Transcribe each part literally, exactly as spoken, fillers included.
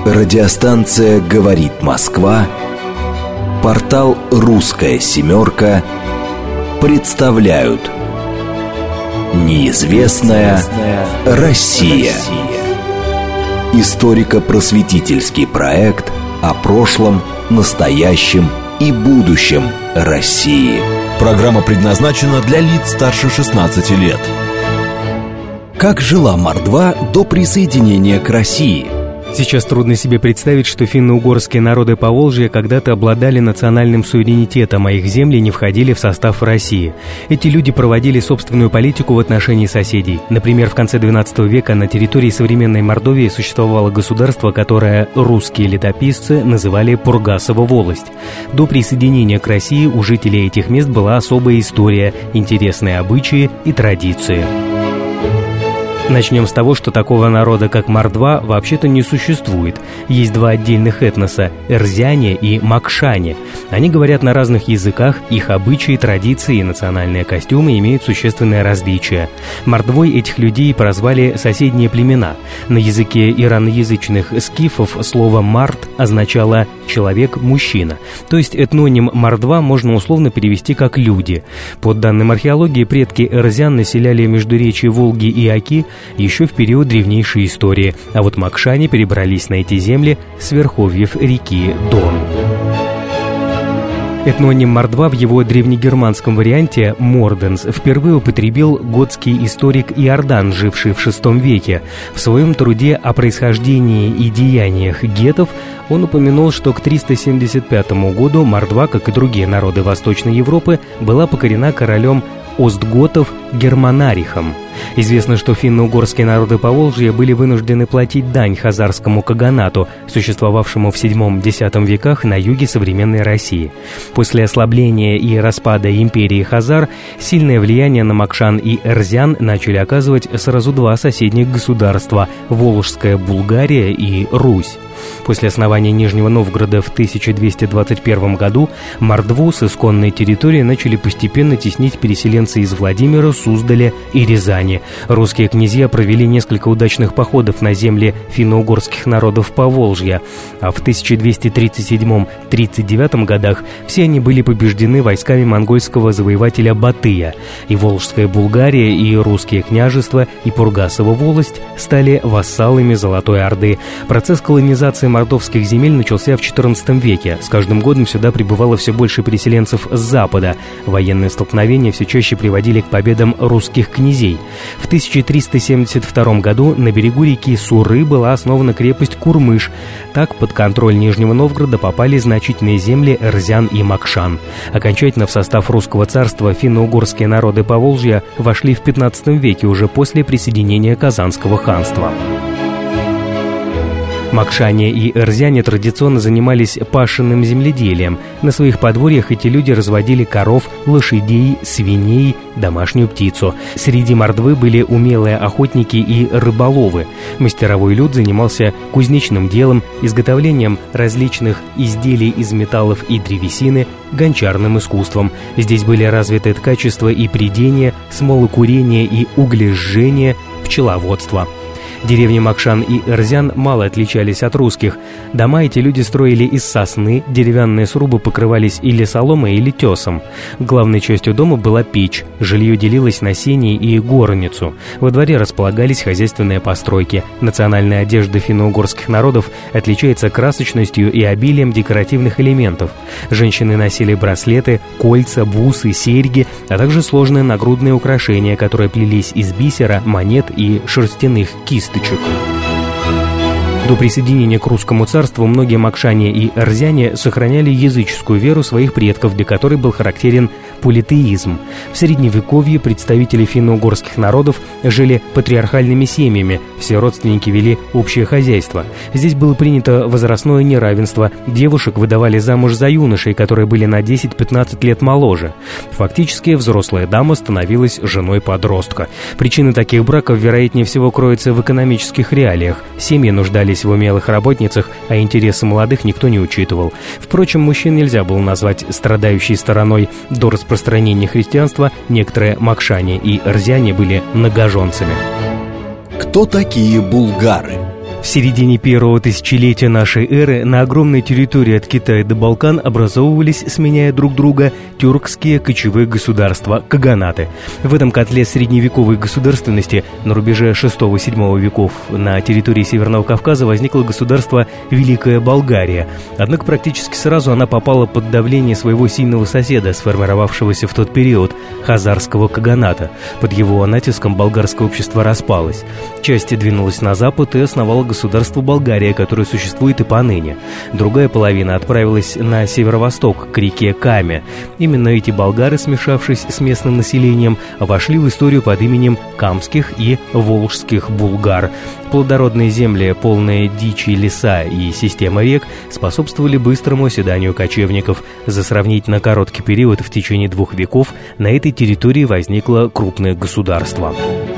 Радиостанция «Говорит Москва», портал «Русская семерка» представляют «Неизвестная Россия». Историко-просветительский проект о прошлом, настоящем и будущем России. Программа предназначена для лиц старше шестнадцати лет. Как жила Мордва до присоединения к России? Сейчас трудно себе представить, что финно-угорские народы Поволжья когда-то обладали национальным суверенитетом, а их земли не входили в состав России. Эти люди проводили собственную политику в отношении соседей. Например, в конце двенадцатого века на территории современной Мордовии существовало государство, которое русские летописцы называли Пургасова волость. До присоединения к России у жителей этих мест была особая история, интересные обычаи и традиции. Начнем с того, что такого народа, как мордва, вообще-то не существует. Есть два отдельных этноса – эрзяне и макшане. Они говорят на разных языках, их обычаи, традиции и национальные костюмы имеют существенное различие. Мордвой этих людей прозвали соседние племена. На языке ираноязычных скифов слово «мард» означало «человек-мужчина». То есть этноним «мордва» можно условно перевести как «люди». По данным археологии, предки эрзян населяли междуречье Волги и Оки еще в период древнейшей истории, а вот макшане перебрались на эти земли с верховьев реки Дон. Этноним «мордва» в его древнегерманском варианте «морденс» впервые употребил готский историк Иордан, живший в шестом веке. В своем труде о происхождении и деяниях гетов он упомянул, что к триста семьдесят пятому году мордва, как и другие народы Восточной Европы, была покорена королем остготов Германарихом. Известно, что финно-угорские народы Поволжья были вынуждены платить дань хазарскому каганату, существовавшему в седьмом-десятом веках на юге современной России. После ослабления и распада империи Хазар сильное влияние на макшан и эрзян начали оказывать сразу два соседних государства – Волжская Булгария и Русь. После основания Нижнего Новгорода в тысяча двести двадцать первом году мордву с исконной территории начали постепенно теснить переселенцы из Владимира, Суздаля и Рязани. Русские князья провели несколько удачных походов на земли финно-угорских народов Поволжья, а в тысяча двести тридцать седьмом — тридцать девятом годах все они были побеждены войсками монгольского завоевателя Батыя, и Волжская Булгария, и русские княжества, и Пургасова волость стали вассалами Золотой Орды. Процесс колонизации мордовских земель начался в четырнадцатом веке. С каждым годом сюда прибывало все больше переселенцев с запада. Военные столкновения все чаще приводили к победам русских князей. В тысяча триста семьдесят втором году на берегу реки Суры была основана крепость Курмыш. Так под контроль Нижнего Новгорода попали значительные земли эрзян и макшан. Окончательно в состав русского царства финно-угорские народы Поволжья вошли в пятнадцатом веке, уже после присоединения Казанского ханства. Макшане и эрзяне традиционно занимались пашенным земледелием. На своих подворьях эти люди разводили коров, лошадей, свиней, домашнюю птицу. Среди мордвы были умелые охотники и рыболовы. Мастеровой люд занимался кузнечным делом, изготовлением различных изделий из металлов и древесины, гончарным искусством. Здесь были развиты ткачество и прядение, смолокурение и углежжение, пчеловодство. Деревни Макшан и Эрзян мало отличались от русских. Дома эти люди строили из сосны, деревянные срубы покрывались или соломой, или тесом. Главной частью дома была печь, жилье делилось на сени и горницу. Во дворе располагались хозяйственные постройки. Национальная одежда финно-угорских народов отличается красочностью и обилием декоративных элементов. Женщины носили браслеты, кольца, бусы, серьги, а также сложные нагрудные украшения, которые плелись из бисера, монет и шерстяных кисточек. До присоединения к русскому царству многие макшане и эрзяне сохраняли языческую веру своих предков, для которой был характерен политеизм. В Средневековье представители финно-угорских народов жили патриархальными семьями, все родственники вели общее хозяйство. Здесь было принято возрастное неравенство, девушек выдавали замуж за юношей, которые были на десять-пятнадцать лет моложе. Фактически взрослая дама становилась женой подростка. Причины таких браков, вероятнее всего, кроются в экономических реалиях. Семьи нуждались в умелых работницах, а интересы молодых никто не учитывал. Впрочем, мужчин нельзя было назвать страдающей стороной. До распространения христианства некоторые макшане и эрзяне были многоженцами. Кто такие булгары? В середине первого тысячелетия нашей эры на огромной территории от Китая до Балкан образовывались, сменяя друг друга, тюркские кочевые государства – каганаты. В этом котле средневековой государственности на рубеже шестого-седьмого веков на территории Северного Кавказа возникло государство Великая Болгария. Однако практически сразу она попала под давление своего сильного соседа, сформировавшегося в тот период – хазарского каганата. Под его натиском болгарское общество распалось. Часть двинулась на запад и основала государство Болгария, которое существует и поныне. Другая половина отправилась на северо-восток, к реке Каме. Именно эти болгары, смешавшись с местным населением, вошли в историю под именем камских и волжских булгар. Плодородные земли, полные дичи, леса и система рек способствовали быстрому оседанию кочевников. За сравнительно короткий период в течение двух веков на этой территории возникло крупное государство.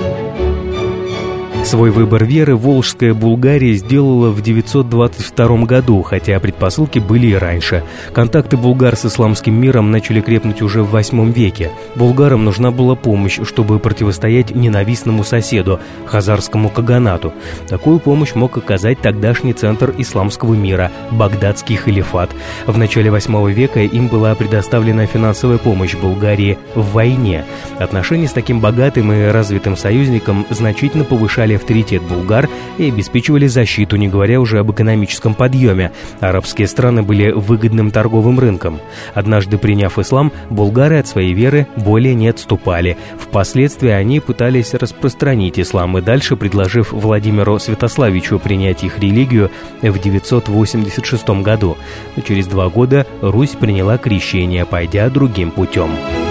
Свой выбор веры Волжская Булгария сделала в девятьсот двадцать втором году, хотя предпосылки были и раньше. Контакты булгар с исламским миром начали крепнуть уже в восьмом веке. Булгарам нужна была помощь, чтобы противостоять ненавистному соседу, хазарскому каганату. Такую помощь мог оказать тогдашний центр исламского мира – Багдадский халифат. В начале восьмого века им была предоставлена финансовая помощь Болгарии в войне. Отношения с таким богатым и развитым союзником значительно повышали авторитет булгар и обеспечивали защиту, не говоря уже об экономическом подъеме. Арабские страны были выгодным торговым рынком. Однажды приняв ислам, булгары от своей веры более не отступали. Впоследствии они пытались распространить ислам и дальше, предложив Владимиру Святославичу принять их религию в девятьсот восемьдесят шестом году. Но через два года Русь приняла крещение, пойдя другим путем.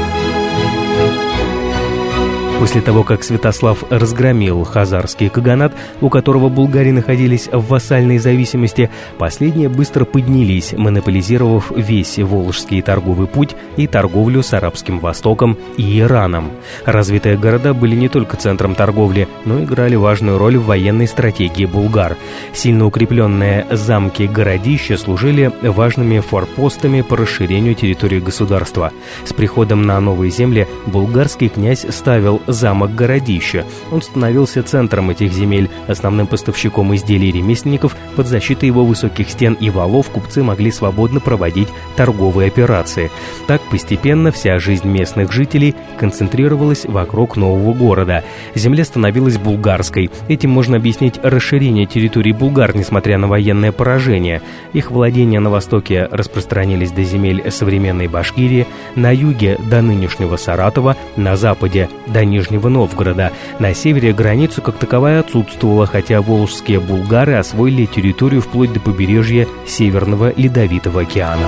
После того, как Святослав разгромил хазарский каганат, у которого булгари находились в вассальной зависимости, последние быстро поднялись, монополизировав весь Волжский торговый путь и торговлю с Арабским Востоком и Ираном. Развитые города были не только центром торговли, но и играли важную роль в военной стратегии булгар. Сильно укрепленные замки-городища служили важными форпостами по расширению территории государства. С приходом на новые земли булгарский князь ставил замок-городище. Он становился центром этих земель, основным поставщиком изделий ремесленников. Под защитой его высоких стен и валов купцы могли свободно проводить торговые операции. Так постепенно вся жизнь местных жителей концентрировалась вокруг нового города. Земля становилась булгарской. Этим можно объяснить расширение территории булгар, несмотря на военное поражение. Их владения на востоке распространились до земель современной Башкирии, на юге до нынешнего Саратова, на западе до Нижнего Новгорода. На севере граница как таковая отсутствовала, хотя волжские булгары освоили территорию вплоть до побережья Северного Ледовитого океана.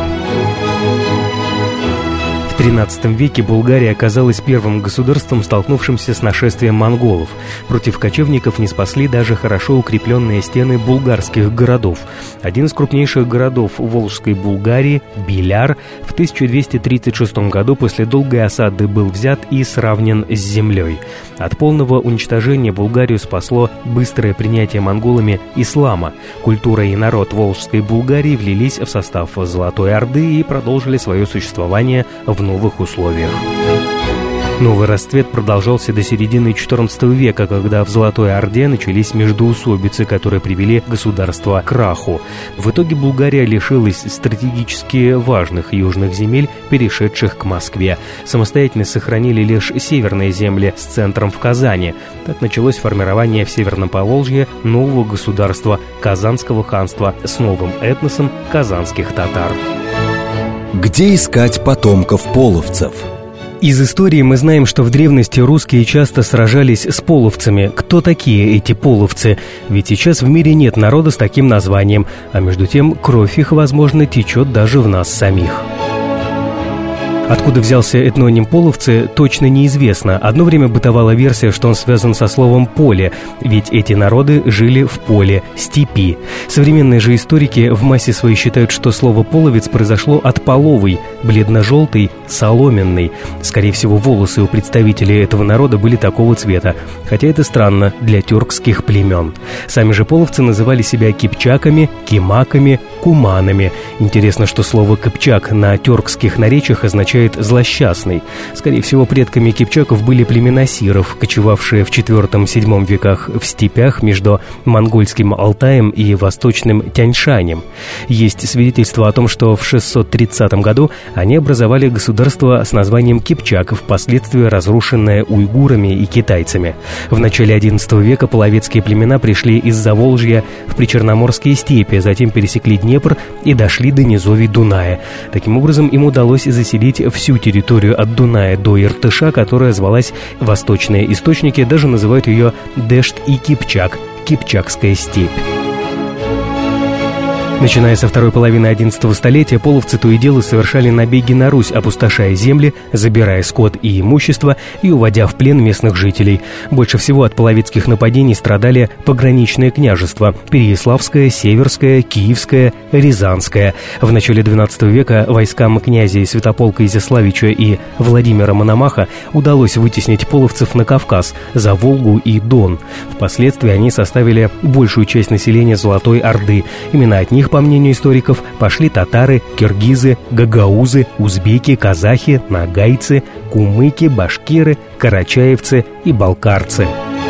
В тринадцатом веке Булгария оказалась первым государством, столкнувшимся с нашествием монголов. Против кочевников не спасли даже хорошо укрепленные стены булгарских городов. Один из крупнейших городов Волжской Булгарии, Биляр, в тысяча двести тридцать шестом году после долгой осады был взят и сравнен с землей. От полного уничтожения Булгарию спасло быстрое принятие монголами ислама. Культура и народ Волжской Булгарии влились в состав Золотой Орды и продолжили свое существование в новых условиях. Новый расцвет продолжался до середины четырнадцатого века, когда в Золотой Орде начались междоусобицы, которые привели государство к краху. В итоге Булгария лишилась стратегически важных южных земель, перешедших к Москве. Самостоятельность сохранили лишь северные земли с центром в Казани. Так началось формирование в Северном Поволжье нового государства – Казанского ханства с новым этносом казанских татар. Где искать потомков половцев? Из истории мы знаем, что в древности русские часто сражались с половцами. Кто такие эти половцы? Ведь сейчас в мире нет народа с таким названием, а между тем кровь их, возможно, течет даже в нас самих. Откуда взялся этноним «половцы», точно неизвестно. Одно время бытовала версия, что он связан со словом «поле», ведь эти народы жили в поле, степи. Современные же историки в массе своей считают, что слово «половец» произошло от «половый», бледно-желтый, соломенный. Скорее всего, волосы у представителей этого народа были такого цвета, хотя это странно для тюркских племен. Сами же половцы называли себя кипчаками, кимаками, куманами. Интересно, что слово «кыпчак» на тюркских наречиях означает «злосчастный». Скорее всего, предками кипчаков были племена сиров, кочевавшие в четвёртом-седьмом веках в степях между монгольским Алтаем и восточным Тяньшанем. Есть свидетельство о том, что в шестьсот тридцатом году они образовали государство с названием Кипчак, впоследствии разрушенное уйгурами и китайцами. В начале одиннадцатого века половецкие племена пришли из Заволжья в причерноморские степи, затем пересекли Днепр и дошли до низовий Дуная. Таким образом, им удалось заселить всю территорию от Дуная до Иртыша, которая звалась «Восточные источники», даже называют ее Дешт и Кипчак, Кипчакская степь. Начиная со второй половины одиннадцатого столетия, половцы то и дело совершали набеги на Русь, опустошая земли, забирая скот и имущество и уводя в плен местных жителей. Больше всего от половецких нападений страдали пограничные княжества – Переяславское, Северское, Киевское, Рязанское. В начале двенадцатого века войскам князей Святополка Изяславича и Владимира Мономаха удалось вытеснить половцев на Кавказ, за Волгу и Дон. Впоследствии они составили большую часть населения Золотой Орды. Именно от них, по мнению историков, пошли татары, киргизы, гагаузы, узбеки, казахи, нагайцы, кумыки, башкиры, карачаевцы и балкарцы.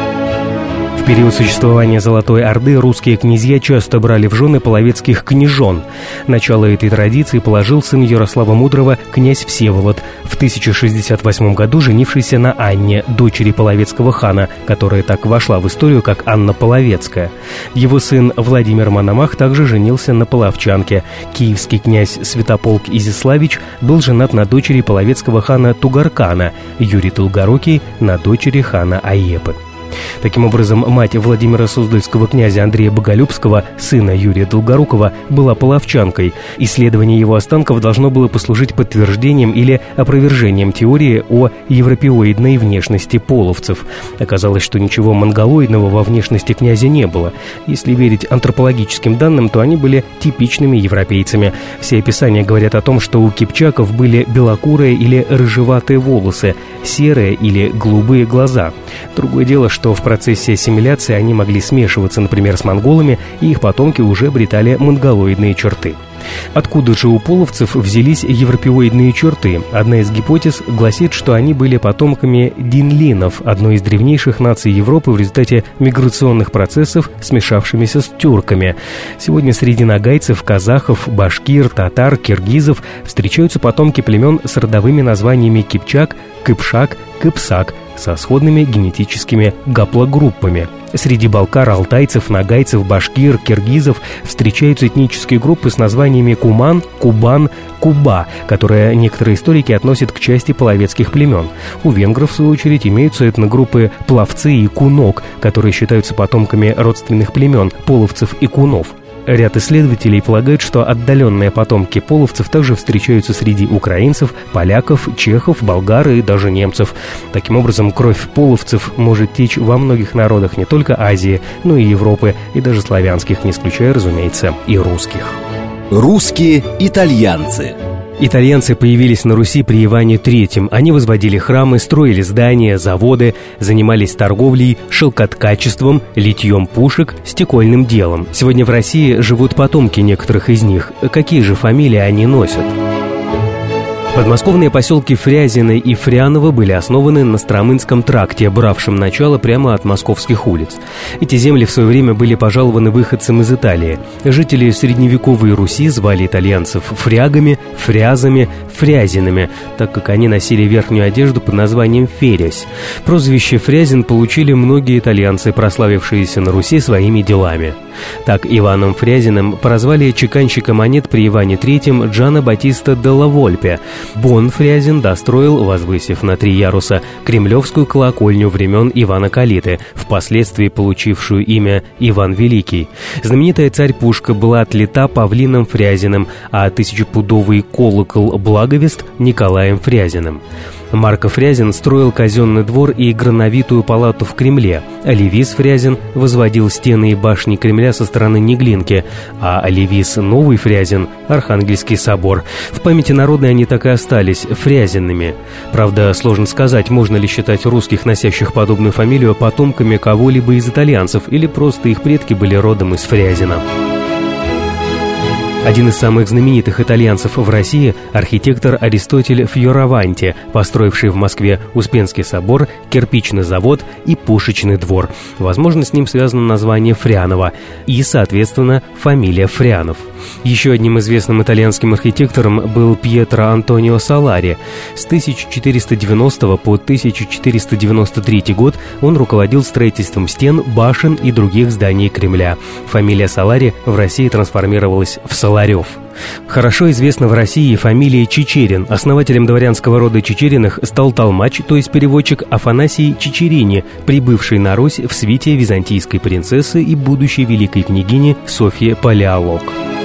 В период существования Золотой Орды русские князья часто брали в жены половецких княжон. Начало этой традиции положил сын Ярослава Мудрого, князь Всеволод, в тысяча шестьдесят восьмом году женившийся на Анне, дочери половецкого хана, которая так вошла в историю как Анна Половецкая. Его сын Владимир Мономах также женился на половчанке. Киевский князь Святополк Изяславич был женат на дочери половецкого хана Тугаркана, Юрий Долгорукий на дочери хана Аепы. Таким образом, мать Владимира Суздальского князя Андрея Боголюбского, сына Юрия Долгорукова, была половчанкой. Исследование его останков должно было послужить подтверждением или опровержением теории о европеоидной внешности половцев. Оказалось, что ничего монголоидного во внешности князя не было. Если верить антропологическим данным, то они были типичными европейцами. Все описания говорят о том, что у кипчаков были белокурые или рыжеватые волосы, серые или голубые глаза. Другое дело, что в процессе ассимиляции они могли смешиваться, например, с монголами, и их потомки уже обретали монголоидные черты. Откуда же у половцев взялись европеоидные черты? Одна из гипотез гласит, что они были потомками динлинов, одной из древнейших наций Европы в результате миграционных процессов, смешавшимися с тюрками. Сегодня среди нагайцев, казахов, башкир, татар, киргизов встречаются потомки племен с родовыми названиями Кипчак, Кыпшак, Кыпсак, со сходными генетическими гаплогруппами. Среди балкар, алтайцев, нагайцев, башкир, киргизов встречаются этнические группы с названиями Куман, Кубан, Куба, которые некоторые историки относят к части половецких племен. У венгров, в свою очередь, имеются этногруппы Пловцы и Кунок, которые считаются потомками родственных племен половцев и кунов. Ряд исследователей полагают, что отдаленные потомки половцев также встречаются среди украинцев, поляков, чехов, болгар и даже немцев. Таким образом, кровь половцев может течь во многих народах не только Азии, но и Европы, и даже славянских, не исключая, разумеется, и русских. Русские итальянцы. Итальянцы появились на Руси при Иване Третьем. Они возводили храмы, строили здания, заводы, занимались торговлей, шелкоткачеством, литьем пушек, стекольным делом. Сегодня в России живут потомки некоторых из них. Какие же фамилии они носят? Подмосковные поселки Фрязино и Фряново были основаны на Стромынском тракте, бравшем начало прямо от московских улиц. Эти земли в свое время были пожалованы выходцам из Италии. Жители средневековой Руси звали итальянцев фрягами, фрязами, фрязинами, так как они носили верхнюю одежду под названием ферязь. Прозвище Фрязин получили многие итальянцы, прославившиеся на Руси своими делами. Так Иваном Фрязиным прозвали чеканщика монет при Иване Третьем Джана Батиста делла Вольпе. Бон Фрязин достроил, возвысив на три яруса, кремлевскую колокольню времен Ивана Калиты, впоследствии получившую имя Иван Великий. Знаменитая царь-пушка была отлита Павлином Фрязиным, а тысячепудовый колокол Благовест Николаем Фрязиным. Марко Фрязин строил казенный двор и грановитую палату в Кремле. Левис Фрязин возводил стены и башни Кремля со стороны Неглинки, а Левис Новый Фрязин – Архангельский собор. В памяти народной они так и остались фрязинными. Правда, сложно сказать, можно ли считать русских, носящих подобную фамилию, потомками кого-либо из итальянцев, или просто их предки были родом из Фрязина. Один из самых знаменитых итальянцев в России – архитектор Аристотель Фьораванти, построивший в Москве Успенский собор, кирпичный завод и пушечный двор. Возможно, с ним связано название Фрянова и, соответственно, фамилия Фрянов. Еще одним известным итальянским архитектором был Пьетро Антонио Солари. С тысяча четыреста девяностого по тысяча четыреста девяносто третий год он руководил строительством стен, башен и других зданий Кремля. Фамилия Солари в России трансформировалась в Соларев. Хорошо известна в России фамилия Чичерин. Основателем дворянского рода Чичериных стал толмач, то есть переводчик Афанасий Чичерини, прибывший на Русь в свите византийской принцессы и будущей великой княгини Софьи Палеолог.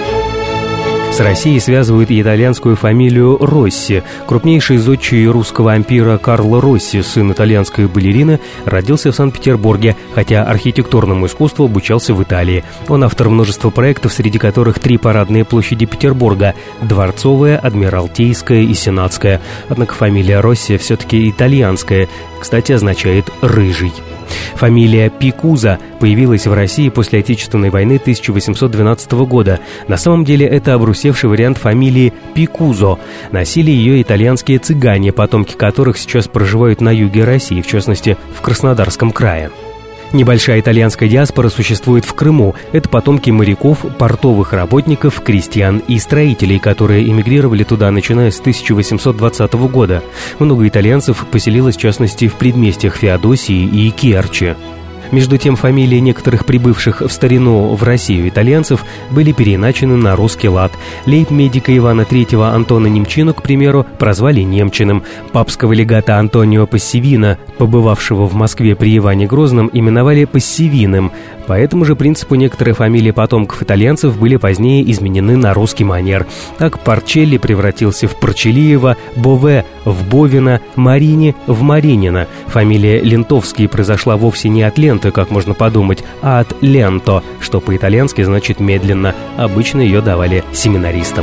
С Россией связывают и итальянскую фамилию Росси. Крупнейший зодчий русского ампира Карло Росси, сын итальянской балерины, родился в Санкт-Петербурге, хотя архитектурному искусству обучался в Италии. Он автор множества проектов, среди которых три парадные площади Петербурга – Дворцовая, Адмиралтейская и Сенатская. Однако фамилия Росси все-таки итальянская, кстати, означает «рыжий». Фамилия Пикуза появилась в России после Отечественной войны тысяча восемьсот двенадцатого года. На самом деле это обрусевший вариант фамилии Пикузо. Носили ее итальянские цыгане, потомки которых сейчас проживают на юге России, в частности, в Краснодарском крае. Небольшая итальянская диаспора существует в Крыму. Это потомки моряков, портовых работников, крестьян и строителей, которые эмигрировали туда, начиная с тысяча восемьсот двадцатого года. Много итальянцев поселилось, в частности, в предместьях Феодосии и Керчи. Между тем, фамилии некоторых прибывших в старину в Россию итальянцев были переиначены на русский лад. Лейб-медика Ивана третьего Антона Немчину, к примеру, прозвали Немчиным. Папского легата Антонио Пассивина, побывавшего в Москве при Иване Грозном, именовали Пассивиным. По этому же принципу некоторые фамилии потомков итальянцев были позднее изменены на русский манер. Так Порчелли превратился в Порчелиева, Бове – в Бовина, Марини – в Маринина. Фамилия Лентовский произошла вовсе не от ленты, как можно подумать, а от ленто, что по-итальянски значит «медленно». Обычно ее давали семинаристам.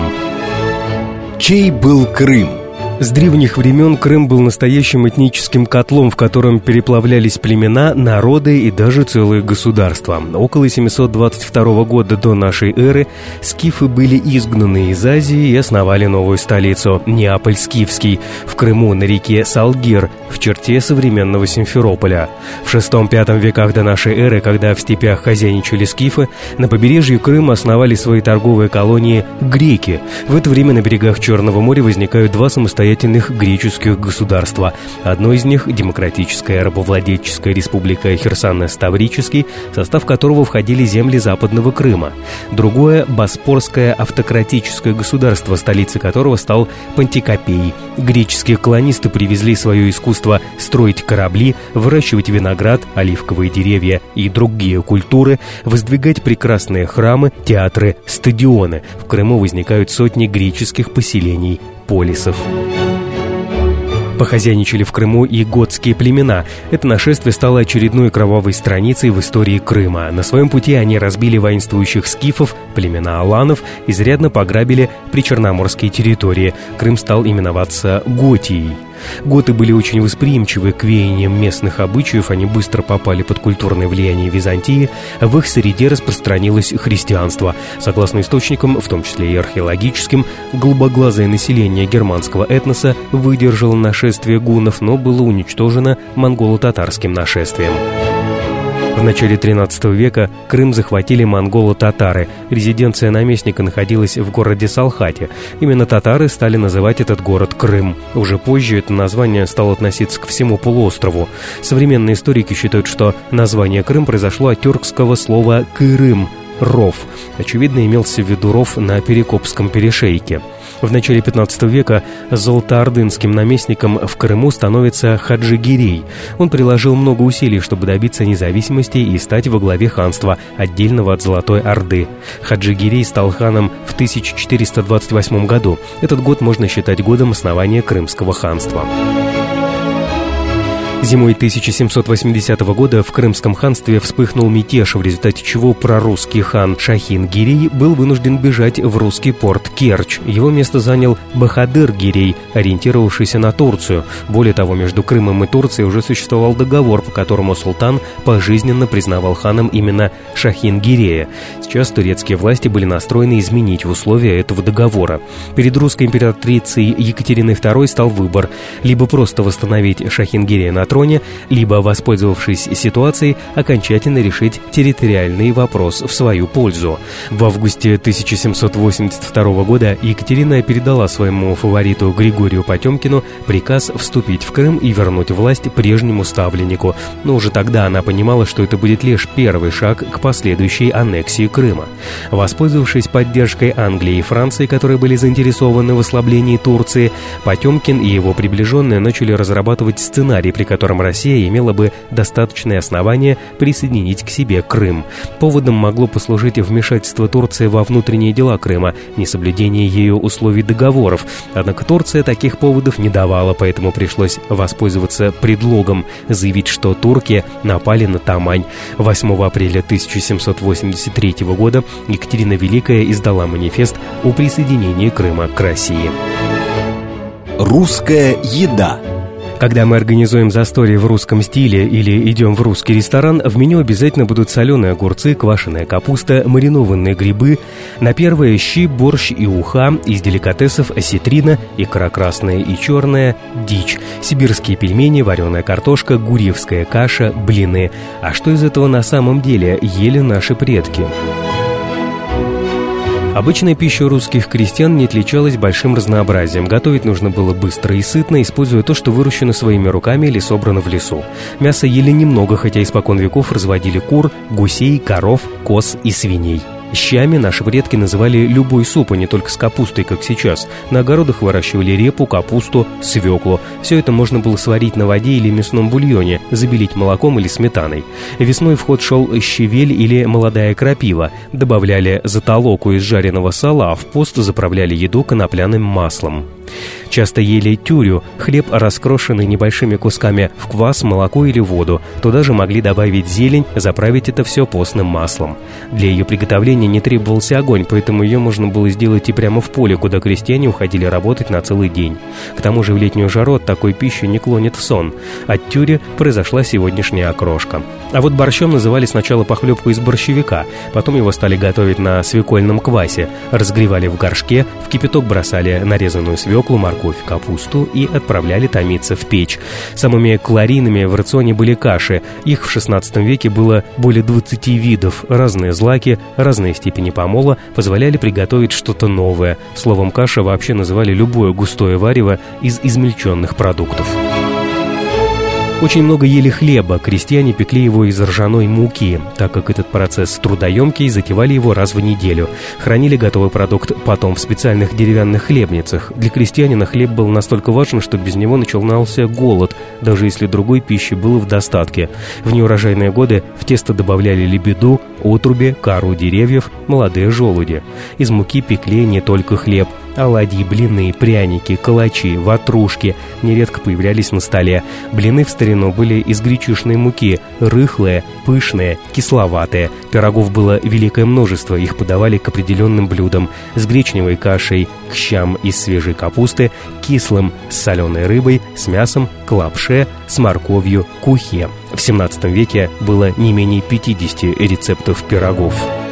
Чей был Крым? С древних времен Крым был настоящим этническим котлом, в котором переплавлялись племена, народы и даже целые государства. Около семьсот двадцать второго года до нашей эры скифы были изгнаны из Азии и основали новую столицу – Неаполь-Скифский, в Крыму на реке Салгир, в черте современного Симферополя. В шестом-пятом веках до нашей эры, когда в степях хозяйничали скифы, на побережье Крыма основали свои торговые колонии греки. В это время на берегах Черного моря возникают два самостоятельных греческих государства. Одно из них – Демократическая рабовладельческая республика Херсонес-Таврический, в состав которого входили земли Западного Крыма. Другое – Боспорское автократическое государство, столицей которого стал Пантикопей. Греческие колонисты привезли свое искусство строить корабли, выращивать виноград, оливковые деревья и другие культуры, воздвигать прекрасные храмы, театры, стадионы. В Крыму возникают сотни греческих поселений, полисов. Похозяйничали в Крыму и готские племена. Это нашествие стало очередной кровавой страницей в истории Крыма. На своем пути они разбили воинствующих скифов, племена аланов, изрядно пограбили причерноморские территории. Крым стал именоваться Готией. Готы были очень восприимчивы к веяниям местных обычаев, они быстро попали под культурное влияние Византии, а в их среде распространилось христианство. Согласно источникам, в том числе и археологическим, голубоглазое население германского этноса выдержало нашествие гуннов, но было уничтожено монголо-татарским нашествием. В начале тринадцатого века Крым захватили монголо-татары. Резиденция наместника находилась в городе Салхате. Именно татары стали называть этот город Крым. Уже позже это название стало относиться ко всему полуострову. Современные историки считают, что название Крым произошло от тюркского слова «кырым» — ров. Очевидно, имелся в виду ров на Перекопском перешейке. В начале пятнадцатого века золотоордынским наместником в Крыму становится Хаджи Гирей. Он приложил много усилий, чтобы добиться независимости и стать во главе ханства, отдельного от Золотой Орды. Хаджи Гирей стал ханом в тысяча четыреста двадцать восьмом году. Этот год можно считать годом основания Крымского ханства. Зимой тысяча семьсот восьмидесятого года в Крымском ханстве вспыхнул мятеж, в результате чего прорусский хан Шахин-Гирей был вынужден бежать в русский порт Керчь. Его место занял Бахадыр-Гирей, ориентировавшийся на Турцию. Более того, между Крымом и Турцией уже существовал договор, по которому султан пожизненно признавал ханом именно Шахин-Гирея. Сейчас турецкие власти были настроены изменить условия этого договора. Перед русской императрицей Екатериной второй стал выбор: либо просто восстановить Шахин-Гирея на троне, либо, воспользовавшись ситуацией, окончательно решить территориальный вопрос в свою пользу. В августе тысяча семьсот восемьдесят второго года Екатерина передала своему фавориту Григорию Потемкину приказ вступить в Крым и вернуть власть прежнему ставленнику. Но уже тогда она понимала, что это будет лишь первый шаг к последующей аннексии Крыма. Воспользовавшись поддержкой Англии и Франции, которые были заинтересованы в ослаблении Турции, Потемкин и его приближенные начали разрабатывать сценарий, при котором Россия имела бы достаточное основание присоединить к себе Крым. Поводом могло послужить вмешательство Турции во внутренние дела Крыма, несоблюдение ею условий договоров. Однако Турция таких поводов не давала, поэтому пришлось воспользоваться предлогом — заявить, что турки напали на Тамань. восьмого апреля тысяча семьсот восемьдесят третьего года Екатерина Великая издала манифест о присоединении Крыма к России. Русская еда. Когда мы организуем застолье в русском стиле или идем в русский ресторан, в меню обязательно будут соленые огурцы, квашеная капуста, маринованные грибы. На первое — щи, борщ и уха. Из деликатесов — осетрина, икра красная и черная, дичь, сибирские пельмени, вареная картошка, гурьевская каша, блины. А что из этого на самом деле ели наши предки? Обычная пища русских крестьян не отличалась большим разнообразием. Готовить нужно было быстро и сытно, используя то, что выращено своими руками или собрано в лесу. Мясо ели немного, хотя испокон веков разводили кур, гусей, коров, коз и свиней. Щами наши предки называли любой суп, а не только с капустой, как сейчас. На огородах выращивали репу, капусту, свеклу. Все это можно было сварить на воде или мясном бульоне, забелить молоком или сметаной. Весной в ход шел щавель или молодая крапива. Добавляли затолоку из жареного сала, а в пост заправляли еду конопляным маслом. Часто ели тюрю, хлеб, раскрошенный небольшими кусками в квас, молоко или воду. Туда же могли добавить зелень, заправить это все постным маслом. Для ее приготовления не требовался огонь, поэтому ее можно было сделать и прямо в поле, куда крестьяне уходили работать на целый день. К тому же в летнюю жару от такой пищи не клонит в сон. От тюри произошла сегодняшняя окрошка. А вот борщом называли сначала похлебку из борщевика, потом его стали готовить на свекольном квасе. Разогревали в горшке, в кипяток бросали нарезанную свеклу, морковь, капусту и отправляли томиться в печь. Самыми калорийными в рационе были каши. Их в шестнадцатом веке было более двадцати видов. Разные злаки, разные степени помола позволяли приготовить что-то новое. Словом, каша вообще называли любое густое варево из измельченных продуктов. Очень много ели хлеба, крестьяне пекли его из ржаной муки. Так как этот процесс трудоемкий, затевали его раз в неделю. Хранили готовый продукт потом в специальных деревянных хлебницах. Для крестьянина хлеб был настолько важен, что без него начинался голод, даже если другой пищи было в достатке. В неурожайные годы в тесто добавляли лебеду, отруби, кору деревьев, молодые желуди. Из муки пекли не только хлеб. Оладьи, блины, пряники, калачи, ватрушки нередко появлялись на столе. Блины в старину были из гречишной муки, рыхлые, пышные, кисловатые. Пирогов было великое множество, их подавали к определенным блюдам: с гречневой кашей, к щам из свежей капусты, кислым с соленой рыбой, с мясом, к лапше, с морковью, к ухе. В семнадцатом веке было не менее пятидесяти рецептов пирогов.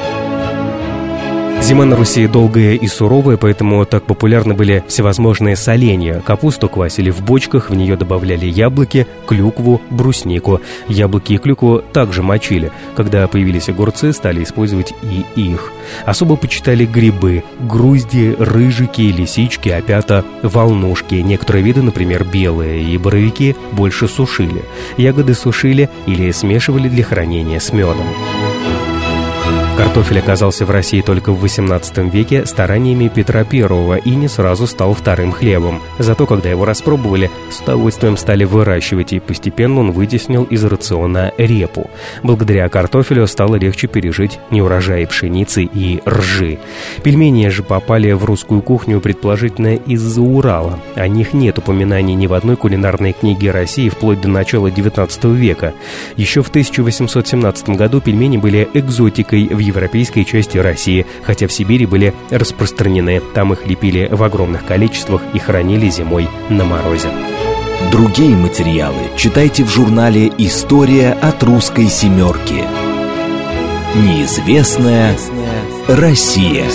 Зима на Руси долгая и суровая, поэтому так популярны были всевозможные соленья. Капусту квасили в бочках, в нее добавляли яблоки, клюкву, бруснику. Яблоки и клюкву также мочили. Когда появились огурцы, стали использовать и их. Особо почитали грибы: грузди, рыжики, лисички, опята, волнушки. Некоторые виды, например, белые и боровики, больше сушили. Ягоды сушили или смешивали для хранения с медом. Картофель оказался в России только в восемнадцатом веке стараниями Петра Первого и не сразу стал вторым хлебом. Зато, когда его распробовали, с удовольствием стали выращивать, и постепенно он вытеснил из рациона репу. Благодаря картофелю стало легче пережить неурожаи пшеницы и ржи. Пельмени же попали в русскую кухню предположительно из-за Урала. О них нет упоминаний ни в одной кулинарной книге России вплоть до начала девятнадцатого века. Еще в тысяча восемьсот семнадцатом году пельмени были экзотикой в европейской части России, хотя в Сибири были распространены. Там их лепили в огромных количествах и хранили зимой на морозе. Другие материалы читайте в журнале «История от русской семерки». Неизвестная Россия.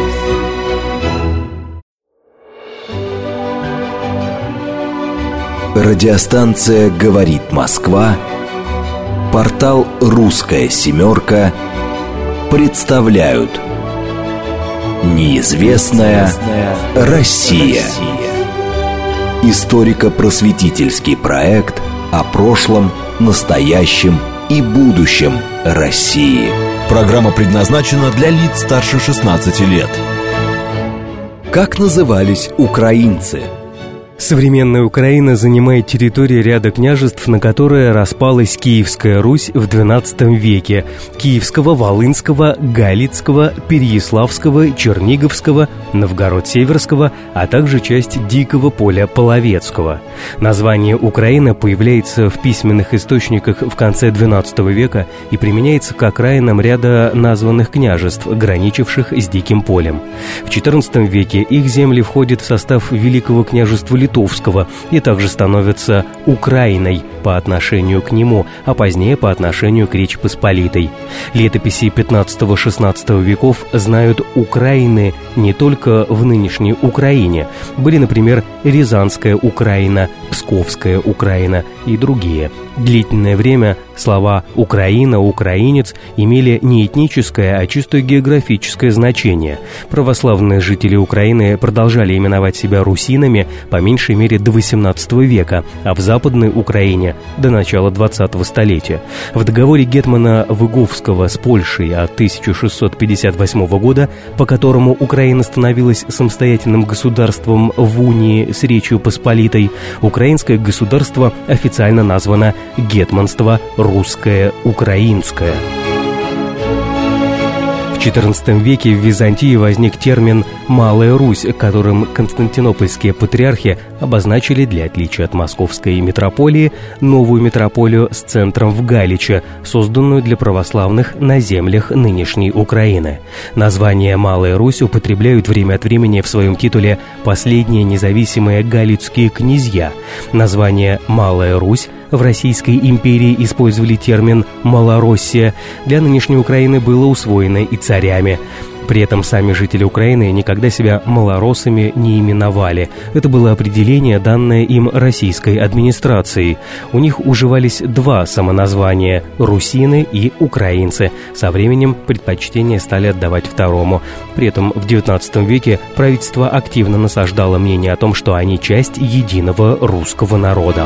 Радиостанция «Говорит Москва», портал «Русская семерка» представляют «Неизвестная Россия». Историко-просветительский проект о прошлом, настоящем и будущем России. Программа предназначена для лиц старше шестнадцати лет. Как назывались украинцы? Современная Украина занимает территорию ряда княжеств, на которые распалась Киевская Русь в двенадцатом веке: Киевского, Волынского, Галицкого, Переяславского, Черниговского, Новгород-Северского, а также часть Дикого поля Половецкого. Название Украина появляется в письменных источниках в конце двенадцатого века и применяется к окраинам ряда названных княжеств, граничивших с Диким полем. В четырнадцатом веке их земли входят в состав Великого княжества Литовского и также становятся Украиной по отношению к нему, а позднее по отношению к Речи Посполитой. Летописи пятнадцатого-шестнадцатого веков знают Украины не только в нынешней Украине. Были, например, Рязанская Украина, Псковская Украина и другие. Длительное время слова «Украина», «украинец» имели не этническое, а чисто географическое значение. Православные жители Украины продолжали именовать себя русинами по меньшей мере до восемнадцатого века, а в Западной Украине до начала двадцатого столетия. В договоре гетмана Выговского с Польшей от тысяча шестьсот пятьдесят восьмого года, по которому Украина становилась самостоятельным государством в унии с Речью Посполитой, украинское государство официально названо Гетманство Русское Украинское. В четырнадцатом веке в Византии возник термин «Малая Русь», которым константинопольские патриархи обозначили, для отличия от московской митрополии, новую митрополию с центром в Галиче, созданную для православных на землях нынешней Украины. Название «Малая Русь» употребляют время от времени в своем титуле последние независимые галицкие князья. Название «Малая Русь» в Российской империи использовали термин «Малороссия». Для нынешней Украины было усвоено и царями. При этом сами жители Украины никогда себя малороссами не именовали. Это было определение, данное им российской администрацией. У них уживались два самоназвания – русины и украинцы. Со временем предпочтение стали отдавать второму. При этом в девятнадцатом веке правительство активно насаждало мнение о том, что они часть единого русского народа.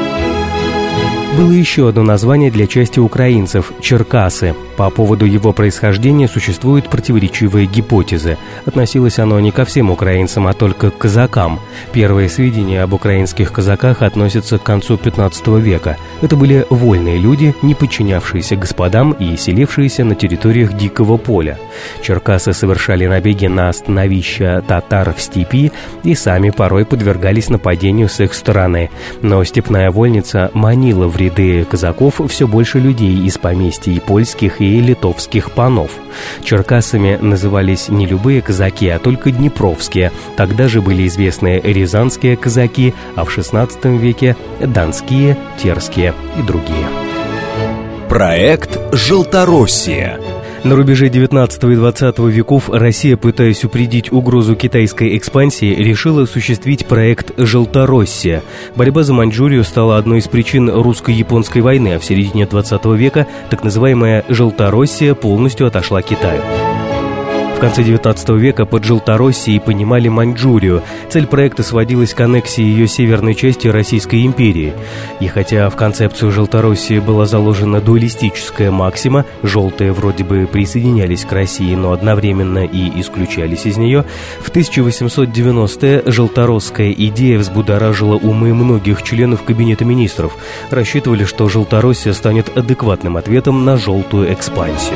Было еще одно название для части украинцев – Черкасы. По поводу его происхождения существуют противоречивые гипотезы. Относилось оно не ко всем украинцам, а только к казакам. Первые сведения об украинских казаках относятся к концу пятнадцатого века. Это были вольные люди, не подчинявшиеся господам и селившиеся на территориях Дикого поля. Черкасы совершали набеги на становища татар в степи и сами порой подвергались нападению с их стороны. Но степная вольница манила в ряды казаков все больше людей из поместий польских и литовских панов. Черкасами назывались не любые казаки, а только днепровские. Тогда же были известны рязанские казаки, а в шестнадцатом веке донские, терские и другие. Проект «Желтороссия». На рубеже девятнадцатого и двадцатого веков Россия, пытаясь упредить угрозу китайской экспансии, решила осуществить проект «Желтороссия». Борьба за Маньчжурию стала одной из причин русско-японской войны, а в середине двадцатого века так называемая «Желтороссия» полностью отошла Китаю. В конце девятнадцатого века под Желтороссией понимали Маньчжурию. Цель проекта сводилась к аннексии ее северной части Российской империи. И хотя в концепцию Желтороссии была заложена дуалистическая максима, желтые вроде бы присоединялись к России, но одновременно и исключались из нее, в тысяча восемьсот девяностые желторосская идея взбудоражила умы многих членов Кабинета министров. Рассчитывали, что Желтороссия станет адекватным ответом на желтую экспансию.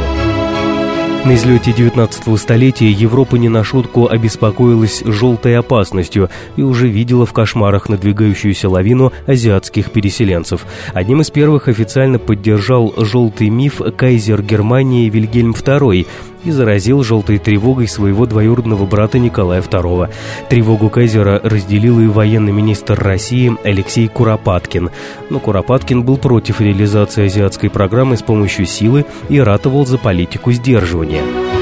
На излете девятнадцатого столетия Европа не на шутку обеспокоилась желтой опасностью и уже видела в кошмарах надвигающуюся лавину азиатских переселенцев. Одним из первых официально поддержал желтый миф кайзер Германии Вильгельм второй и заразил желтой тревогой своего двоюродного брата Николая второго. Тревогу кайзера разделил и военный министр России Алексей Куропаткин. Но Куропаткин был против реализации азиатской программы с помощью силы и ратовал за политику сдерживания.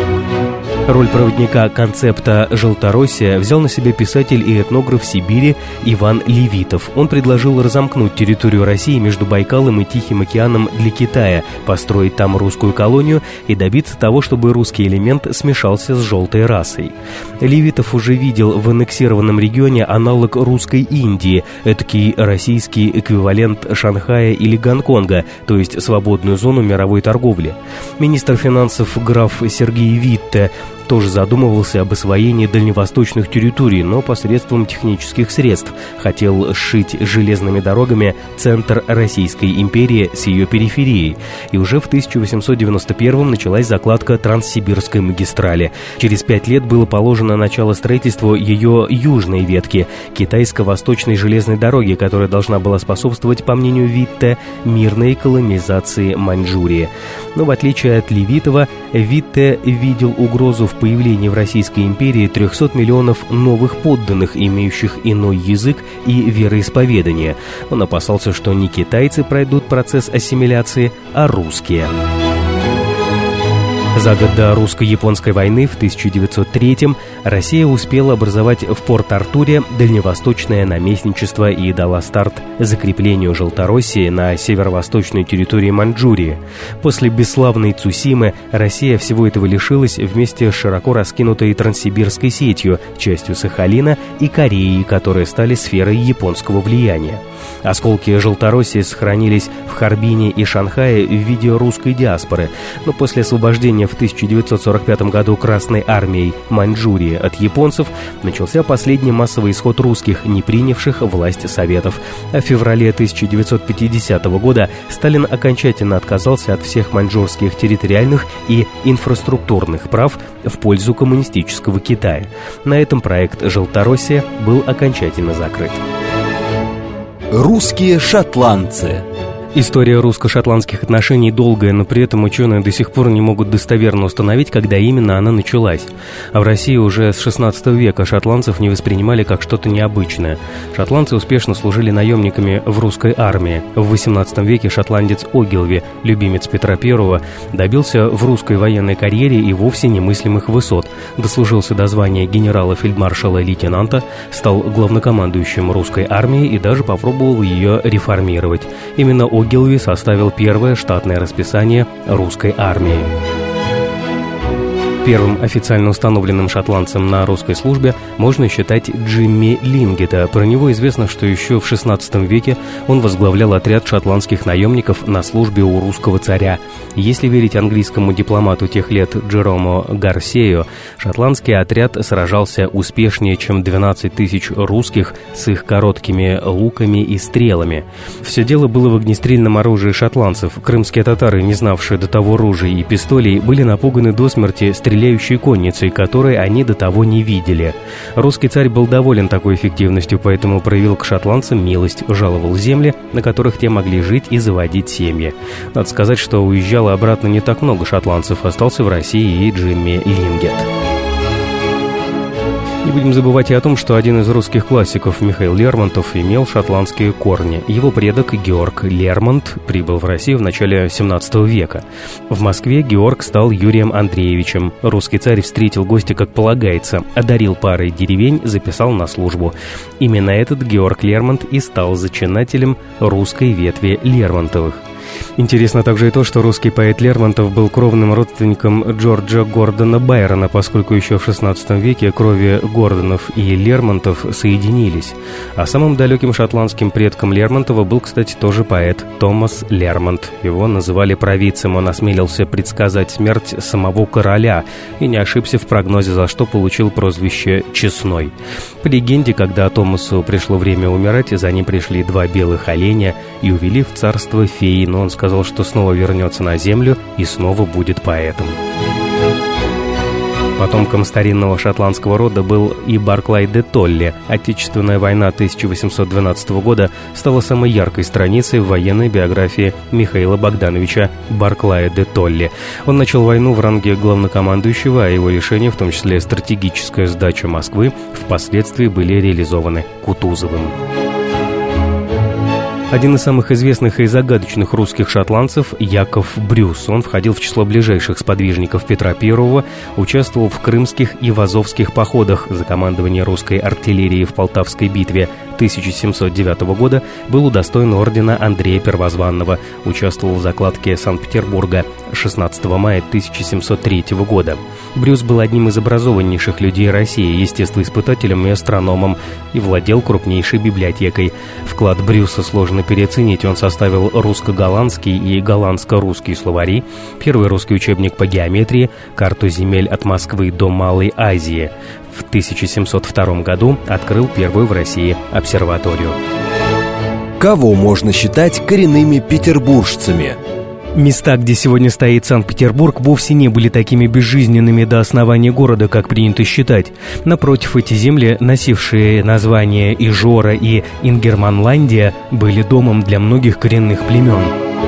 Роль проводника концепта «Желтороссия» взял на себя писатель и этнограф Сибири Иван Левитов. Он предложил разомкнуть территорию России между Байкалом и Тихим океаном для Китая, построить там русскую колонию и добиться того, чтобы русский элемент смешался с желтой расой. Левитов уже видел в аннексированном регионе аналог русской Индии, этакий российский эквивалент Шанхая или Гонконга, то есть свободную зону мировой торговли. Министр финансов граф Сергей Витте тоже задумывался об освоении дальневосточных территорий, но посредством технических средств. Хотел сшить железными дорогами центр Российской империи с ее периферией. И уже в тысяча восемьсот девяносто первом началась закладка Транссибирской магистрали. Через пять лет было положено начало строительству ее южной ветки – Китайско-Восточной железной дороги, которая должна была способствовать, по мнению Витте, мирной колонизации Маньчжурии. Но в отличие от Левитова, Витте видел угрозу в появлении в Российской империи трехсот миллионов новых подданных, имеющих иной язык и вероисповедание. Он опасался, что не китайцы пройдут процесс ассимиляции, а русские. За год до русско-японской войны в тысяча девятьсот третьем Россия успела образовать в Порт-Артуре дальневосточное наместничество и дала старт закреплению Желтороссии на северо-восточной территории Маньчжурии. После бесславной Цусимы Россия всего этого лишилась вместе с широко раскинутой Транссибирской сетью, частью Сахалина и Кореей, которые стали сферой японского влияния. Осколки Желтороссии сохранились в Харбине и Шанхае в виде русской диаспоры, но после освобождения в тысяча девятьсот сорок пятом году Красной армией Маньчжурии от японцев начался последний массовый исход русских, не принявших власть Советов. А в феврале тысяча девятьсот пятидесятого года Сталин окончательно отказался от всех маньчжурских территориальных и инфраструктурных прав в пользу коммунистического Китая. На этом проект «Желтороссия» был окончательно закрыт. Русские шотландцы. История русско-шотландских отношений долгая, но при этом ученые до сих пор не могут достоверно установить, когда именно она началась. А в России уже с шестнадцатого века шотландцев не воспринимали как что-то необычное. Шотландцы успешно служили наемниками в русской армии. В восемнадцатом веке шотландец Огилви, любимец Петра Первого, добился в русской военной карьере и вовсе немыслимых высот. Дослужился до звания генерала-фельдмаршала-лейтенанта, стал главнокомандующим русской армии и даже попробовал ее реформировать. Именно Огилви Огилви составил первое штатное расписание русской армии. Первым официально установленным шотландцем на русской службе можно считать Джимми Лингета. Про него известно, что еще в шестнадцатом веке он возглавлял отряд шотландских наемников на службе у русского царя. Если верить английскому дипломату тех лет Джерому Гарсею, шотландский отряд сражался успешнее, чем двенадцать тысяч русских с их короткими луками и стрелами. Все дело было в огнестрельном оружии шотландцев. Крымские татары, не знавшие до того ружей и пистолей, были напуганы до смерти стреляющей конницей, которой они до того не видели. Русский царь был доволен такой эффективностью, поэтому проявил к шотландцам милость, жаловал земли, на которых те могли жить и заводить семьи. Надо сказать, что уезжало обратно не так много шотландцев, остался в России и Джимми Лингет. Не будем забывать и о том, что один из русских классиков, Михаил Лермонтов, имел шотландские корни. Его предок Георг Лермонт прибыл в Россию в начале семнадцатого века. В Москве Георг стал Юрием Андреевичем. Русский царь встретил гостя как полагается, одарил парой деревень, записал на службу. Именно этот Георг Лермонт и стал зачинателем русской ветви Лермонтовых. Интересно также и то, что русский поэт Лермонтов был кровным родственником Джорджа Гордона Байрона, поскольку еще в шестнадцатом веке крови Гордонов и Лермонтов соединились. А самым далеким шотландским предком Лермонтова был, кстати, тоже поэт Томас Лермонт. Его называли провидцем, он осмелился предсказать смерть самого короля и не ошибся в прогнозе, за что получил прозвище «Честной». По легенде, когда Томасу пришло время умирать, за ним пришли два белых оленя и увели в царство феи, но он сказал, что снова вернется на землю и снова будет поэтом. Потомком старинного шотландского рода был и Барклай де Толли. Отечественная война тысяча восемьсот двенадцатого года стала самой яркой страницей в военной биографии Михаила Богдановича Барклая де Толли. Он начал войну в ранге главнокомандующего, а его решения, в том числе стратегическая сдача Москвы, впоследствии были реализованы Кутузовым. Один из самых известных и загадочных русских шотландцев – Яков Брюс. Он входил в число ближайших сподвижников Петра Первого, участвовал в крымских и в азовских походах за командование русской артиллерии в Полтавской битве тысяча семьсот девятого года, был удостоен ордена Андрея Первозванного, участвовал в закладке Санкт-Петербурга шестнадцатого мая тысяча семьсот третьего года. Брюс был одним из образованнейших людей России, естествоиспытателем и астрономом, и владел крупнейшей библиотекой. Вклад Брюса сложно переоценить. Он составил русско-голландский и голландско-русский словари, первый русский учебник по геометрии, карту земель от Москвы до Малой Азии. В тысяча семьсот втором году открыл первую в России обсерваторию. Кого можно считать коренными петербуржцами? Места, где сегодня стоит Санкт-Петербург, вовсе не были такими безжизненными до основания города, как принято считать. Напротив, эти земли, носившие названия Ижора и Ингерманландия, были домом для многих коренных племен.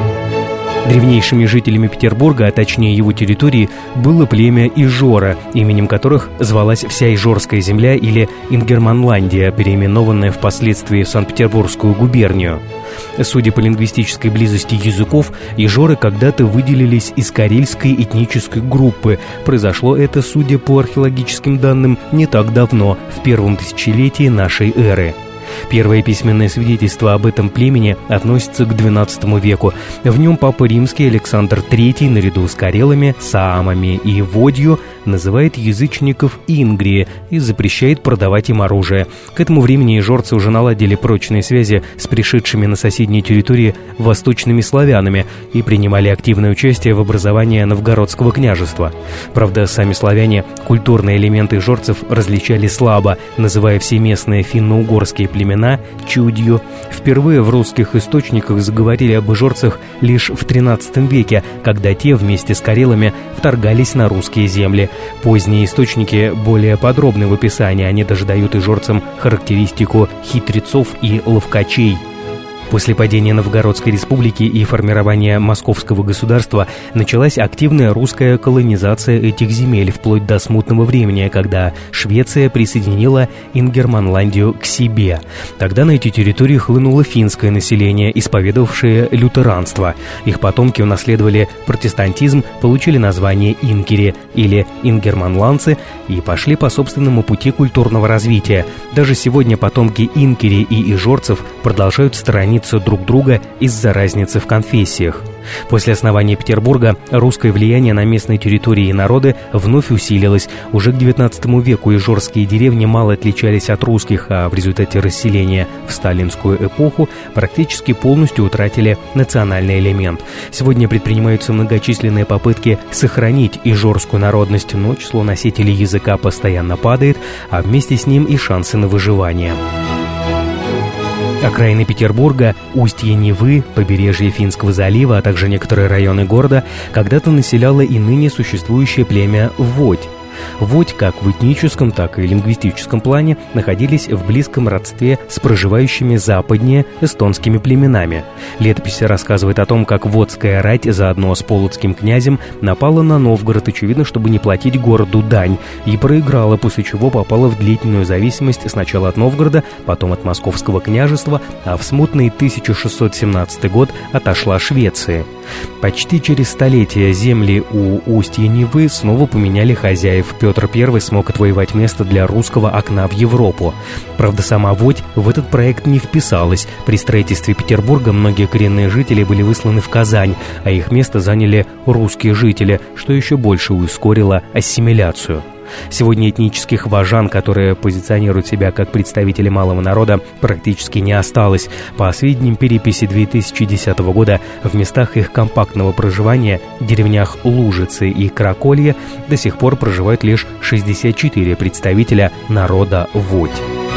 Древнейшими жителями Петербурга, а точнее его территории, было племя Ижора, именем которых звалась вся Ижорская земля или Ингерманландия, переименованная впоследствии в Санкт-Петербургскую губернию. Судя по лингвистической близости языков, Ижоры когда-то выделились из карельской этнической группы. Произошло это, судя по археологическим данным, не так давно, в первом тысячелетии нашей эры. Первое письменное свидетельство об этом племени относится к двенадцатому веку. В нем папа римский Александр третий наряду с карелами, саамами и водью называет язычников ингрии и запрещает продавать им оружие. К этому времени ижорцы уже наладили прочные связи с пришедшими на соседние территории восточными славянами и принимали активное участие в образовании новгородского княжества. Правда, сами славяне культурные элементы ижорцев различали слабо, называя все местные финно-угорские племена чудью. Впервые в русских источниках заговорили об ижорцах лишь в тринадцатом веке, когда те вместе с карелами вторгались на русские земли. Поздние источники более подробны в описании, они даже дают ижорцам характеристику хитрецов и ловкачей. После падения Новгородской республики и формирования Московского государства началась активная русская колонизация этих земель вплоть до смутного времени, когда Швеция присоединила Ингерманландию к себе. Тогда на эти территории хлынуло финское население, исповедовавшее лютеранство. Их потомки унаследовали протестантизм, получили название инкери или ингерманландцы и пошли по собственному пути культурного развития. Даже сегодня потомки инкери и ижорцев продолжают сторониться друг друга из-за разницы в конфессиях. После основания Петербурга русское влияние на местной территории и народы вновь усилилось. Уже к девятнадцатому веку ижорские деревни мало отличались от русских, а в результате расселения в сталинскую эпоху практически полностью утратили национальный элемент. Сегодня предпринимаются многочисленные попытки сохранить ижорскую народность, но число носителей языка постоянно падает, а вместе с ним и шансы на выживание. Окраины Петербурга, устье Невы, побережье Финского залива, а также некоторые районы города когда-то населяло и ныне существующее племя Водь. Водь как в этническом, так и лингвистическом плане находились в близком родстве с проживающими западнее эстонскими племенами. Летопись рассказывает о том, как водская рать заодно с полоцким князем напала на Новгород, очевидно, чтобы не платить городу дань, и проиграла, после чего попала в длительную зависимость сначала от Новгорода, потом от Московского княжества, а в смутный тысяча шестьсот семнадцатый год отошла Швеции. Почти через столетие земли у устья Невы снова поменяли хозяев. Петр Первый смог отвоевать место для русского окна в Европу. Правда, сама Водь в этот проект не вписалась. При строительстве Петербурга многие коренные жители были высланы в Казань, а их место заняли русские жители, что еще больше ускорило ассимиляцию. Сегодня этнических важан, которые позиционируют себя как представители малого народа, практически не осталось. По сведениям переписи две тысячи десятого года, в местах их компактного проживания, деревнях Лужицы и Краколье, до сих пор проживают лишь шестьдесят четыре представителя народа Водь.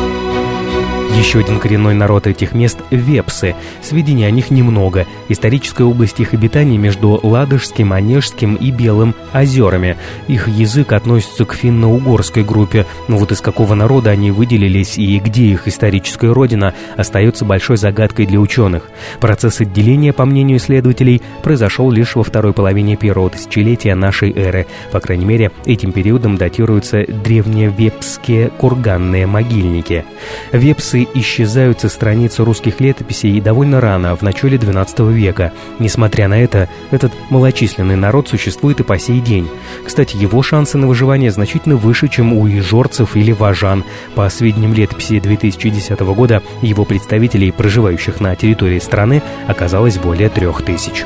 Еще один коренной народ этих мест – вепсы. Сведений о них немного. Историческая область их обитания между Ладожским, Онежским и Белым озерами. Их язык относится к финно-угорской группе. Но вот из какого народа они выделились и где их историческая родина, остается большой загадкой для ученых. Процесс отделения, по мнению исследователей, произошел лишь во второй половине первого тысячелетия нашей эры. По крайней мере, этим периодом датируются древневепские курганные могильники. Вепсы исчезают со страниц русских летописей и довольно рано, в начале двенадцатого века. Несмотря на это, этот малочисленный народ существует и по сей день. Кстати, его шансы на выживание значительно выше, чем у ижорцев или важан. По сведениям летописи две тысячи десятого года, его представителей, проживающих на территории страны, оказалось более трех тысяч.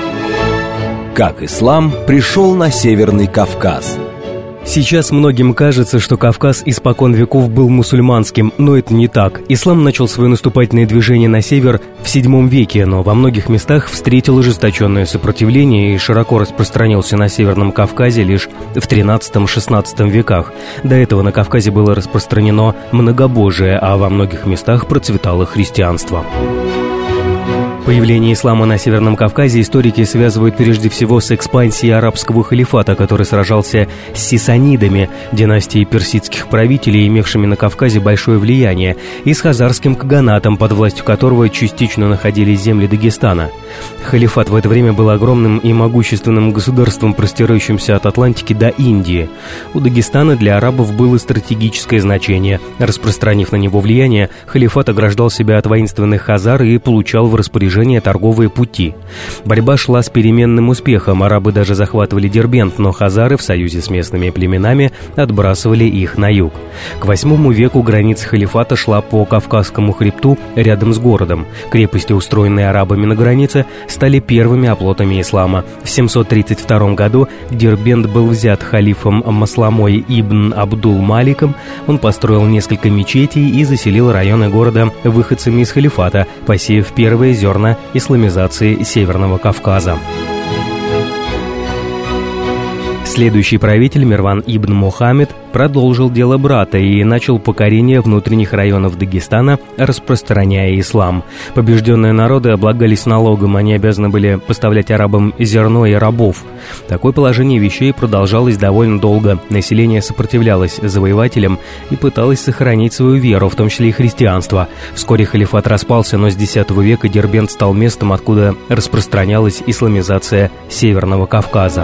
Как ислам пришел на Северный Кавказ. Сейчас многим кажется, что Кавказ испокон веков был мусульманским, но это не так. Ислам начал свое наступательное движение на север в седьмом веке, но во многих местах встретил ожесточенное сопротивление и широко распространился на Северном Кавказе лишь в тринадцатом-шестнадцатом веках. До этого на Кавказе было распространено многобожие, а во многих местах процветало христианство. Появление ислама на Северном Кавказе историки связывают прежде всего с экспансией арабского халифата, который сражался с сасанидами, династией персидских правителей, имевшими на Кавказе большое влияние, и с хазарским каганатом, под властью которого частично находились земли Дагестана. Халифат в это время был огромным и могущественным государством, простирающимся от Атлантики до Индии. У Дагестана для арабов было стратегическое значение. Распространив на него влияние, халифат ограждал себя от воинственных хазар и получал в распоряжение торговые пути. Борьба шла с переменным успехом, арабы даже захватывали Дербент, но хазары в союзе с местными племенами отбрасывали их на юг. К восьмому веку граница халифата шла по Кавказскому хребту рядом с городом. Крепости, устроенные арабами на границе, стали первыми оплотами ислама. В семьсот тридцать втором году Дербент был взят халифом Масламой ибн Абдул-Маликом. Он построил несколько мечетей и заселил районы города выходцами из халифата, посеяв первые зерна исламизации Северного Кавказа. Следующий правитель, Мирван ибн Мухаммед, продолжил дело брата и начал покорение внутренних районов Дагестана, распространяя ислам. Побежденные народы облагались налогом, они обязаны были поставлять арабам зерно и рабов. Такое положение вещей продолжалось довольно долго. Население сопротивлялось завоевателям и пыталось сохранить свою веру, в том числе и христианство. Вскоре халифат распался, но с десятого века Дербент стал местом, откуда распространялась исламизация Северного Кавказа.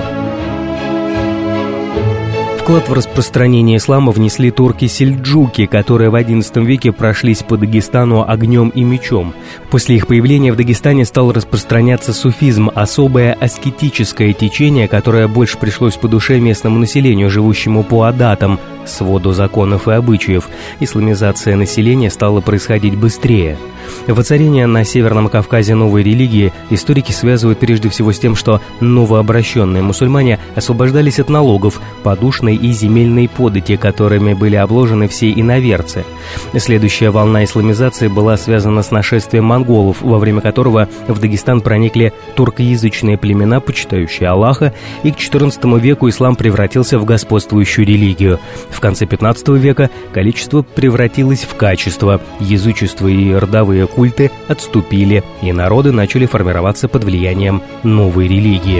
Вклад в распространение ислама внесли турки-сельджуки, которые в одиннадцатом веке прошлись по Дагестану огнем и мечом. После их появления в Дагестане стал распространяться суфизм, особое аскетическое течение, которое больше пришлось по душе местному населению, живущему по адатам, своду законов и обычаев. Исламизация населения стала происходить быстрее. Воцарение на Северном Кавказе новой религии историки связывают прежде всего с тем, что новообращенные мусульмане освобождались от налогов, подушной и земельной подати, которыми были обложены все иноверцы. Следующая волна исламизации была связана с нашествием монголов, во время которого в Дагестан проникли туркоязычные племена, почитающие Аллаха, и к четырнадцатому веку ислам превратился в господствующую религию. В конце пятнадцатого века количество превратилось в качество, язычество и родовые культы отступили, и народы начали формироваться под влиянием новой религии.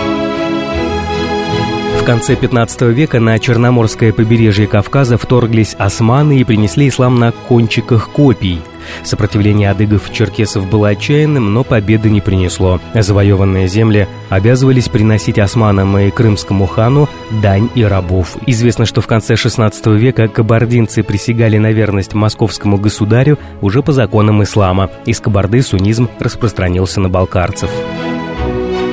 В конце пятнадцатого века на Черноморское побережье Кавказа вторглись османы и принесли ислам на кончиках копий. Сопротивление адыгов и черкесов было отчаянным, но победы не принесло. Завоеванные земли обязывались приносить османам и крымскому хану дань и рабов. Известно, что в конце шестнадцатого века кабардинцы присягали на верность московскому государю уже по законам ислама. Из Кабарды суннизм распространился на балкарцев.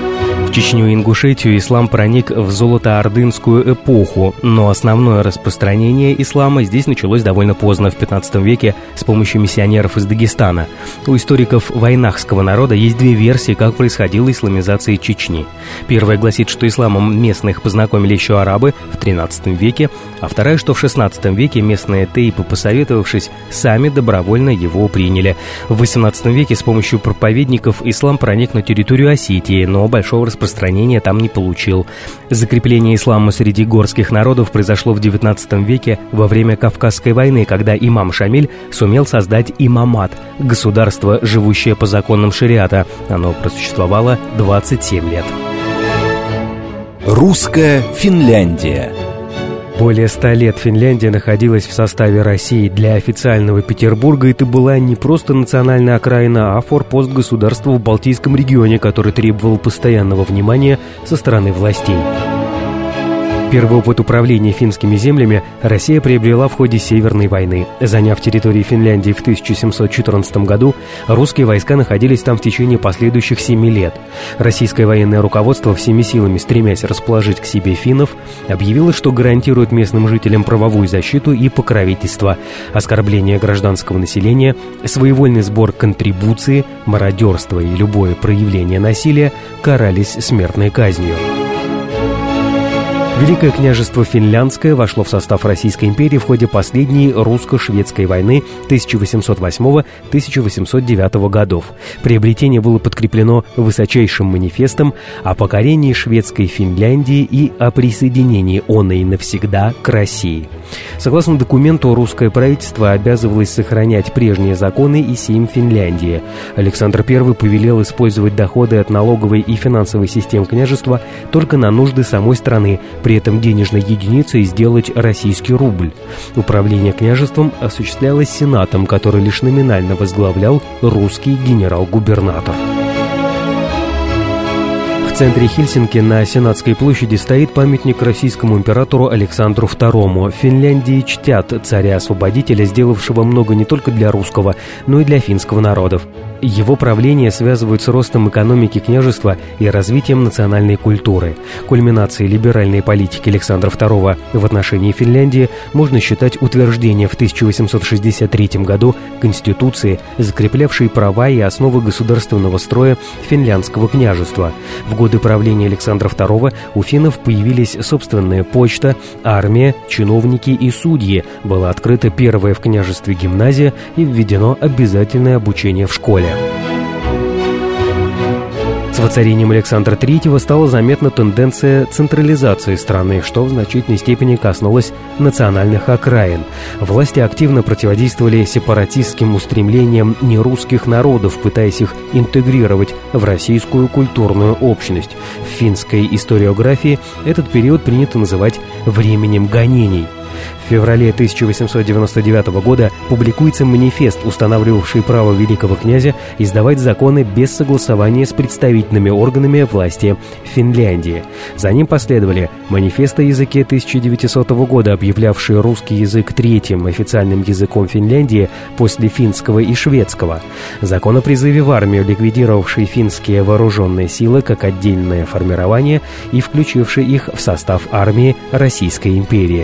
В Чечню и Ингушетию ислам проник в золотоордынскую эпоху, но основное распространение ислама здесь началось довольно поздно, в пятнадцатом веке, с помощью миссионеров из Дагестана. У историков вайнахского народа есть две версии, как происходила исламизация Чечни. Первая гласит, что исламом местных познакомили еще арабы в тринадцатом веке, а вторая, что в шестнадцатом веке местные тейпы, посоветовавшись, сами добровольно его приняли. В восемнадцатом веке с помощью проповедников ислам проник на территорию Осетии, но большого распространения там не получил. Закрепление ислама среди горских народов произошло в девятнадцатом веке во время Кавказской войны, когда имам Шамиль сумел создать имамат – государство, живущее по законам шариата. Оно просуществовало двадцать семь лет. Русская Финляндия. Более ста лет Финляндия находилась в составе России. Для официального Петербурга это была не просто национальная окраина, а форпост государства в Балтийском регионе, который требовал постоянного внимания со стороны властей. Первый опыт управления финскими землями Россия приобрела в ходе Северной войны. Заняв территорию Финляндии в тысяча семьсот четырнадцатом году, русские войска находились там в течение последующих семи лет. Российское военное руководство, всеми силами стремясь расположить к себе финнов, объявило, что гарантирует местным жителям правовую защиту и покровительство, оскорбление гражданского населения, своевольный сбор контрибуции, мародерство и любое проявление насилия карались смертной казнью. Великое княжество Финляндское вошло в состав Российской империи в ходе последней русско-шведской войны тысяча восемьсот восьмого — тысяча восемьсот девятого годов. Приобретение было подкреплено высочайшим манифестом о покорении шведской Финляндии и о присоединении оной навсегда к России. Согласно документу, русское правительство обязывалось сохранять прежние законы и сейм Финляндии. Александр Первый повелел использовать доходы от налоговой и финансовой систем княжества только на нужды самой страны, при этом денежной единицей сделать российский рубль. Управление княжеством осуществлялось сенатом, который лишь номинально возглавлял русский генерал-губернатор. В центре Хельсинки на Сенатской площади стоит памятник российскому императору Александру Второму. В Финляндии чтят царя-освободителя, сделавшего много не только для русского, но и для финского народов. Его правление связывают с ростом экономики княжества и развитием национальной культуры. Кульминацией либеральной политики Александра Второго в отношении Финляндии можно считать утверждение в тысяча восемьсот шестьдесят третьем году Конституции, закреплявшей права и основы государственного строя финляндского княжества. В годы правления Александра Второго у финнов появились собственная почта, армия, чиновники и судьи. Была открыта первая в княжестве гимназия и введено обязательное обучение в школе. С воцарением Александра Третьего стала заметна тенденция централизации страны, что в значительной степени коснулось национальных окраин. Власти активно противодействовали сепаратистским устремлениям нерусских народов, пытаясь их интегрировать в российскую культурную общность. В финской историографии этот период принято называть «временем гонений». В феврале тысяча восемьсот девяносто девятого года публикуется манифест, устанавливавший право великого князя издавать законы без согласования с представительными органами власти Финляндии. За ним последовали манифест о языке тысяча девятисотого года, объявлявший русский язык третьим официальным языком Финляндии после финского и шведского. Закон о призыве в армию, ликвидировавший финские вооруженные силы как отдельное формирование и включивший их в состав армии Российской империи.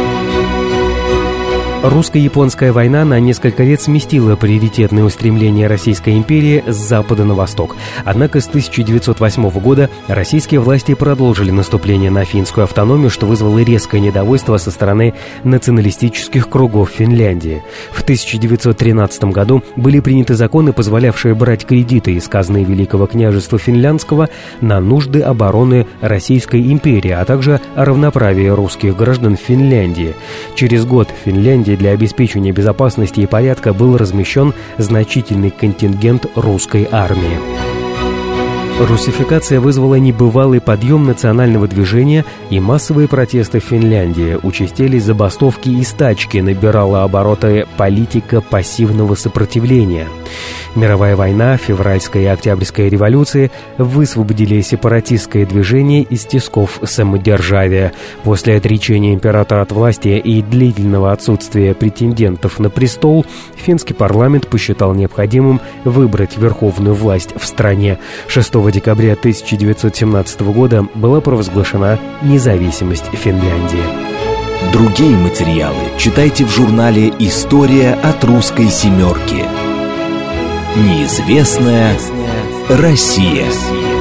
Русско-японская война на несколько лет сместила приоритетные устремления Российской империи с запада на восток. Однако с тысяча девятьсот восьмого года российские власти продолжили наступление на финскую автономию, что вызвало резкое недовольство со стороны националистических кругов Финляндии. В тысяча девятьсот тринадцатом году были приняты законы, позволявшие брать кредиты из казны Великого княжества Финляндского на нужды обороны Российской империи, а также о равноправии русских граждан в Финляндии. Через год в Финляндии для обеспечения безопасности и порядка был размещен значительный контингент русской армии. Русификация вызвала небывалый подъем национального движения и массовые протесты в Финляндии. Участились забастовки и стачки, набирала обороты политика пассивного сопротивления. Мировая война, февральская и октябрьская революции высвободили сепаратистское движение из тисков самодержавия. После отречения императора от власти и длительного отсутствия претендентов на престол, финский парламент посчитал необходимым выбрать верховную власть в стране. шестого декабря тысяча девятьсот семнадцатого года была провозглашена независимость Финляндии. Другие материалы читайте в журнале «История от русской семерки». Неизвестная Россия.